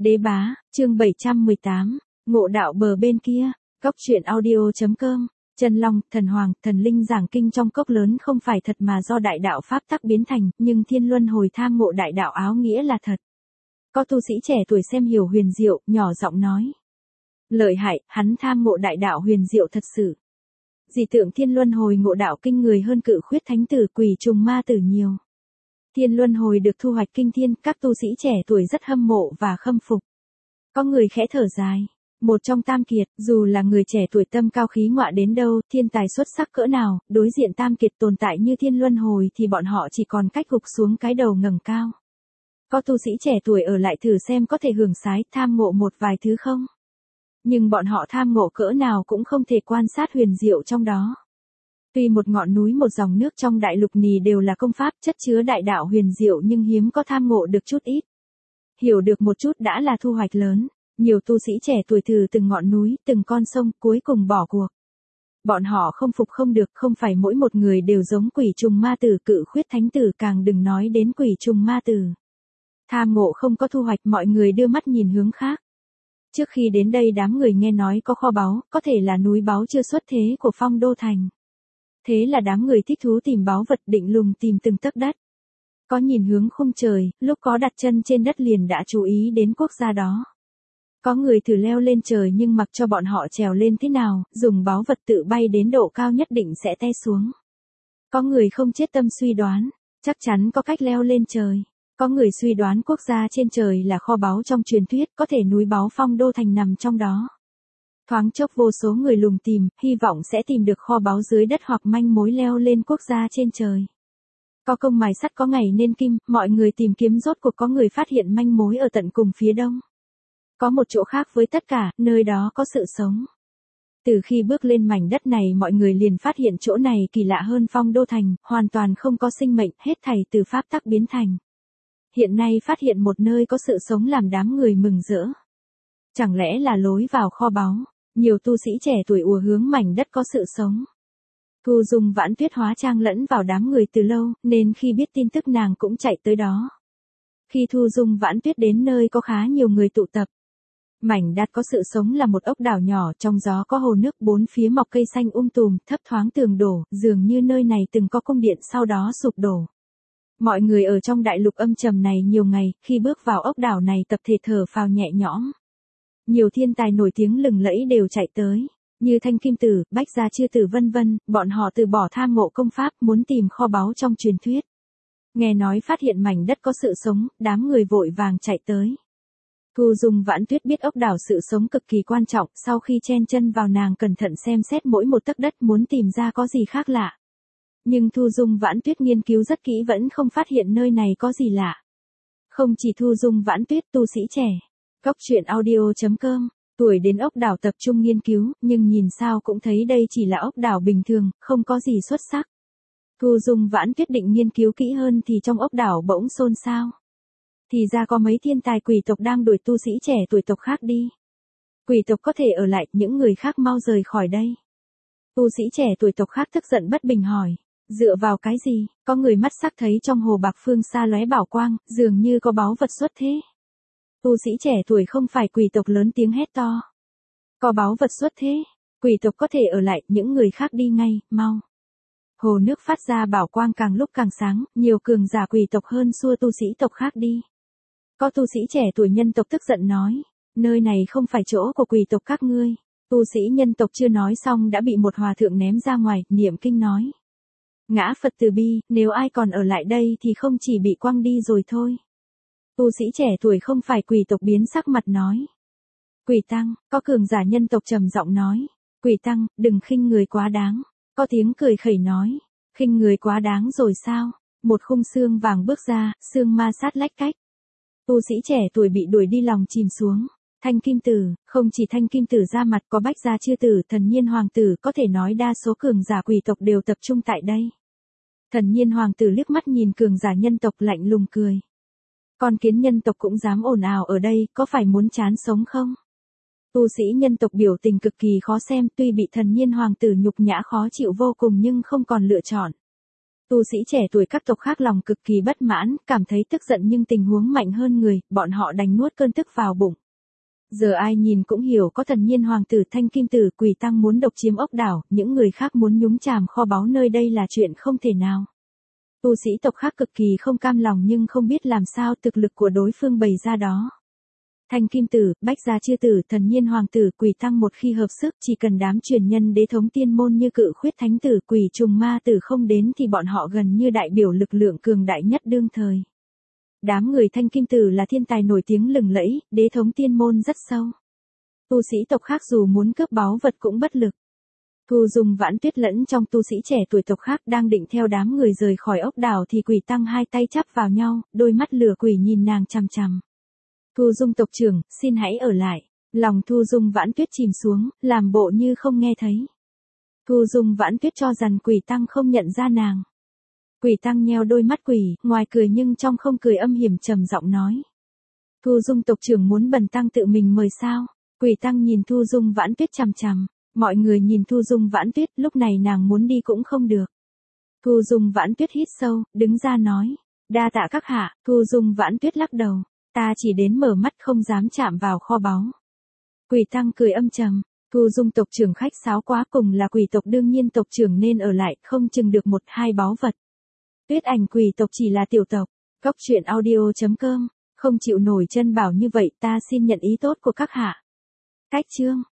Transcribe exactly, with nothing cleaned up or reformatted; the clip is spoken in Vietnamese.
Đế bá, chương bảy trăm mười tám, ngộ đạo bờ bên kia, cốc truyện audio.com, Chân Long, thần hoàng, thần linh giảng kinh trong cốc lớn không phải thật mà do đại đạo pháp tắc biến thành, nhưng thiên luân hồi tham ngộ đại đạo áo nghĩa là thật. Có tu sĩ trẻ tuổi xem hiểu huyền diệu, nhỏ giọng nói. Lợi hại, hắn tham ngộ đại đạo huyền diệu thật sự. Dị tượng thiên luân hồi ngộ đạo kinh người hơn cự khuyết thánh tử quỷ trùng ma tử nhiều. Thiên luân hồi được thu hoạch kinh thiên, các tu sĩ trẻ tuổi rất hâm mộ và khâm phục. Có người khẽ thở dài. Một trong tam kiệt, dù là người trẻ tuổi tâm cao khí ngọa đến đâu, thiên tài xuất sắc cỡ nào, đối diện tam kiệt tồn tại như thiên luân hồi thì bọn họ chỉ còn cách gục xuống cái đầu ngẩng cao. Có tu sĩ trẻ tuổi ở lại thử xem có thể hưởng sái, tham ngộ một vài thứ không? Nhưng bọn họ tham ngộ cỡ nào cũng không thể quan sát huyền diệu trong đó. Tuy một ngọn núi một dòng nước trong đại lục nì đều là công pháp chất chứa đại đạo huyền diệu nhưng hiếm có tham ngộ được chút ít. Hiểu được một chút đã là thu hoạch lớn. Nhiều tu sĩ trẻ tuổi thử từng ngọn núi, từng con sông, cuối cùng bỏ cuộc. Bọn họ không phục không được, không phải mỗi một người đều giống quỷ trùng ma tử cự khuyết thánh tử, càng đừng nói đến quỷ trùng ma tử. Tham ngộ không có thu hoạch, mọi người đưa mắt nhìn hướng khác. Trước khi đến đây đám người nghe nói có kho báu, có thể là núi báu chưa xuất thế của Phong Đô Thành. Thế là đám người thích thú tìm báu vật, định lùng tìm từng tấc đất. Có nhìn hướng khung trời, lúc có đặt chân trên đất liền đã chú ý đến quốc gia đó. Có người thử leo lên trời nhưng mặc cho bọn họ trèo lên thế nào, dùng báu vật tự bay đến độ cao nhất định sẽ té xuống. Có người không chết tâm suy đoán, chắc chắn có cách leo lên trời. Có người suy đoán quốc gia trên trời là kho báu trong truyền thuyết, có thể núi báu Phong Đô Thành nằm trong đó. Thoáng chốc vô số người lùng tìm, hy vọng sẽ tìm được kho báu dưới đất hoặc manh mối leo lên quốc gia trên trời. Có công mài sắt có ngày nên kim, mọi người tìm kiếm rốt cuộc có người phát hiện manh mối ở tận cùng phía đông. Có một chỗ khác với tất cả, nơi đó có sự sống. Từ khi bước lên mảnh đất này mọi người liền phát hiện chỗ này kỳ lạ hơn Phong Đô Thành, hoàn toàn không có sinh mệnh, hết thảy từ pháp tắc biến thành. Hiện nay phát hiện một nơi có sự sống làm đám người mừng rỡ. Chẳng lẽ là lối vào kho báu, nhiều tu sĩ trẻ tuổi ùa hướng mảnh đất có sự sống. Thu Dung Vãn Tuyết hóa trang lẫn vào đám người từ lâu, nên khi biết tin tức nàng cũng chạy tới đó. Khi Thu Dung Vãn Tuyết đến nơi có khá nhiều người tụ tập. Mảnh đất có sự sống là một ốc đảo nhỏ, trong gió có hồ nước, bốn phía mọc cây xanh um tùm, thấp thoáng tường đổ, dường như nơi này từng có cung điện sau đó sụp đổ. Mọi người ở trong đại lục âm trầm này nhiều ngày, khi bước vào ốc đảo này tập thể thở phào nhẹ nhõm. Nhiều thiên tài nổi tiếng lừng lẫy đều chạy tới, như Thanh Kim Tử, Bách Gia Chư Tử vân vân, bọn họ từ bỏ tham ngộ công pháp muốn tìm kho báu trong truyền thuyết. Nghe nói phát hiện mảnh đất có sự sống, đám người vội vàng chạy tới. Thu Dung Vãn Tuyết biết ốc đảo sự sống cực kỳ quan trọng, sau khi chen chân vào nàng cẩn thận xem xét mỗi một tấc đất muốn tìm ra có gì khác lạ. Nhưng Thu Dung Vãn Tuyết nghiên cứu rất kỹ vẫn không phát hiện nơi này có gì lạ. Không chỉ Thu Dung Vãn Tuyết, tu sĩ trẻ, cốc truyện audio.com, tuổi đến ốc đảo tập trung nghiên cứu, nhưng nhìn sao cũng thấy đây chỉ là ốc đảo bình thường, không có gì xuất sắc. Thu Dung Vãn Tuyết định nghiên cứu kỹ hơn thì trong ốc đảo bỗng xôn xao. Thì ra có mấy thiên tài quỷ tộc đang đuổi tu sĩ trẻ tuổi tộc khác đi. Quỷ tộc có thể ở lại, những người khác mau rời khỏi đây. Tu sĩ trẻ tuổi tộc khác tức giận bất bình hỏi, dựa vào cái gì? Có người mắt sắc thấy trong hồ bạc phương xa lóe bảo quang, dường như có báu vật xuất thế. Tu sĩ trẻ tuổi không phải quỷ tộc lớn tiếng hét to. Có báu vật xuất thế, quỷ tộc có thể ở lại, những người khác đi ngay, mau. Hồ nước phát ra bảo quang càng lúc càng sáng, nhiều cường giả quỷ tộc hơn xua tu sĩ tộc khác đi. Có tu sĩ trẻ tuổi nhân tộc tức giận nói, nơi này không phải chỗ của quỷ tộc các ngươi. Tu sĩ nhân tộc chưa nói xong đã bị một hòa thượng ném ra ngoài, niệm kinh nói. Ngã Phật từ bi, nếu ai còn ở lại đây thì không chỉ bị quăng đi rồi thôi. Tu sĩ trẻ tuổi không phải quỷ tộc biến sắc mặt nói. Quỷ tăng, có cường giả nhân tộc trầm giọng nói. Quỷ tăng, đừng khinh người quá đáng. Có tiếng cười khẩy nói. Khinh người quá đáng rồi sao? Một khung xương vàng bước ra, xương ma sát lách cách. Tu sĩ trẻ tuổi bị đuổi đi lòng chìm xuống. Thanh Kim Tử, không chỉ Thanh Kim Tử ra mặt, có Bách Gia Chư Tử, Thần Nhiên Hoàng Tử, có thể nói đa số cường giả quỷ tộc đều tập trung tại đây. Thần Nhiên Hoàng Tử liếc mắt nhìn cường giả nhân tộc lạnh lùng cười. Con kiến nhân tộc cũng dám ồn ào ở đây, có phải muốn chán sống không? Tu sĩ nhân tộc biểu tình cực kỳ khó xem, tuy bị Thần Nhiên Hoàng Tử nhục nhã khó chịu vô cùng nhưng không còn lựa chọn. Tu sĩ trẻ tuổi các tộc khác lòng cực kỳ bất mãn, cảm thấy tức giận nhưng tình huống mạnh hơn người, bọn họ đành nuốt cơn tức vào bụng. Giờ ai nhìn cũng hiểu có thần nhiên hoàng tử Thanh Kim Tử Quỷ Tăng muốn độc chiếm ốc đảo, những người khác muốn nhúng chàm kho báu nơi đây là chuyện không thể nào. Tu sĩ tộc khác cực kỳ không cam lòng nhưng không biết làm sao, thực lực của đối phương bày ra đó. Thanh Kim Tử, Bách Gia Chư Tử, thần nhiên hoàng tử Quỷ Tăng một khi hợp sức, chỉ cần đám truyền nhân đế thống tiên môn như Cự Khuyết Thánh Tử, Quỷ Trùng Ma Tử không đến thì bọn họ gần như đại biểu lực lượng cường đại nhất đương thời. Đám người Thanh Kim Tử là thiên tài nổi tiếng lừng lẫy, đế thống tiên môn rất sâu. Tu sĩ tộc khác dù muốn cướp báu vật cũng bất lực. Thu Dung Vãn Tuyết lẫn trong tu sĩ trẻ tuổi tộc khác đang định theo đám người rời khỏi ốc đảo thì Quỷ Tăng hai tay chắp vào nhau, đôi mắt lửa quỷ nhìn nàng chằm chằm. Thu Dung tộc trưởng, xin hãy ở lại. Lòng Thu Dung Vãn Tuyết chìm xuống, làm bộ như không nghe thấy. Thu Dung Vãn Tuyết cho rằng Quỷ Tăng không nhận ra nàng. Quỷ Tăng nheo đôi mắt quỷ, ngoài cười nhưng trong không cười âm hiểm trầm giọng nói. Thu Dung tộc trưởng muốn bần tăng tự mình mời sao? Quỷ Tăng nhìn Thu Dung Vãn Tuyết chằm chằm. Mọi người nhìn Thu Dung Vãn Tuyết, lúc này nàng muốn đi cũng không được. Thu Dung Vãn Tuyết hít sâu, đứng ra nói. Đa tạ các hạ. Thu Dung Vãn Tuyết lắc đầu. Ta chỉ đến mở mắt không dám chạm vào kho báu. Quỷ Tăng cười âm trầm. Thu Dung tộc trưởng khách sáo quá, cùng là quỷ tộc đương nhiên tộc trưởng nên ở lại, không chừng được một hai báu vật. Tuyết Ảnh quỷ tộc chỉ là tiểu tộc. Cốc truyện audio chấm com. Không chịu nổi chân bảo như vậy, ta xin nhận ý tốt của các hạ. Cách chương.